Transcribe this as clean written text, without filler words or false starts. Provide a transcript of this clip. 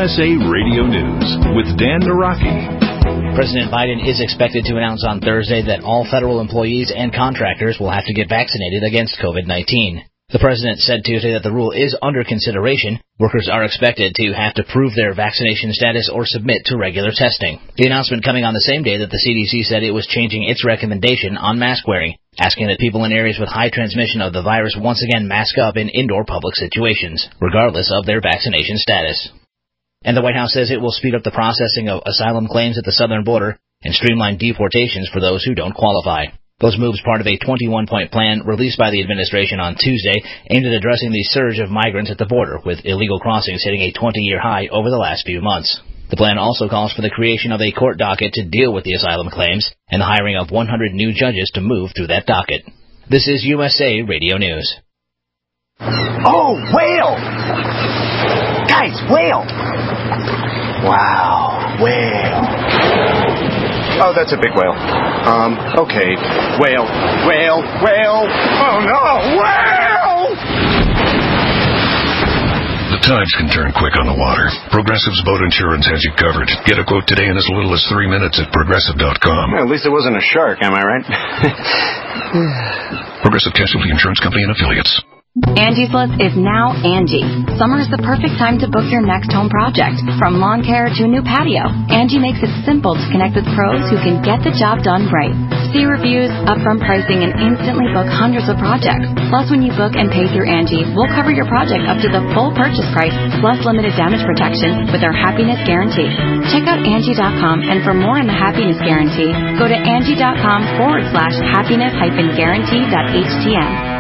USA Radio News with Dan Naraki. President Biden is expected to announce on Thursday that all federal employees and contractors will have to get vaccinated against COVID-19. The president said Tuesday that the rule is under consideration. Workers are expected to have to prove their vaccination status or submit to regular testing. The announcement coming on the same day that the CDC said it was changing its recommendation on mask wearing, asking that people in areas with high transmission of the virus once again mask up in indoor public situations, regardless of their vaccination status. And the White House says it will speed up the processing of asylum claims at the southern border and streamline deportations for those who don't qualify. Those moves part of a 21-point plan released by the administration on Tuesday aimed at addressing the surge of migrants at the border, with illegal crossings hitting a 20-year high over the last few months. The plan also calls for the creation of a court docket to deal with the asylum claims and the hiring of 100 new judges to move through that docket. This is USA Radio News. Oh, whale! Guys, whale! Wow, whale. Oh, that's a big whale. Okay. Whale. Oh, no, whale! The tides can turn quick on the water. Progressive's boat insurance has you covered. Get a quote today in as little as 3 minutes at Progressive.com. Well, at least it wasn't a shark, am I right? Progressive Casualty Insurance Company and Affiliates. Angie's List is now Angie. Summer is the perfect time to book your next home project. From lawn care to a new patio, Angie makes it simple to connect with pros who can get the job done right. See reviews, upfront pricing, and instantly book hundreds of projects. Plus, when you book and pay through Angie, we'll cover your project up to the full purchase price, plus limited damage protection with our Happiness Guarantee. Check out Angie.com, and for more on the Happiness Guarantee, go to Angie.com/happiness-guarantee.htm.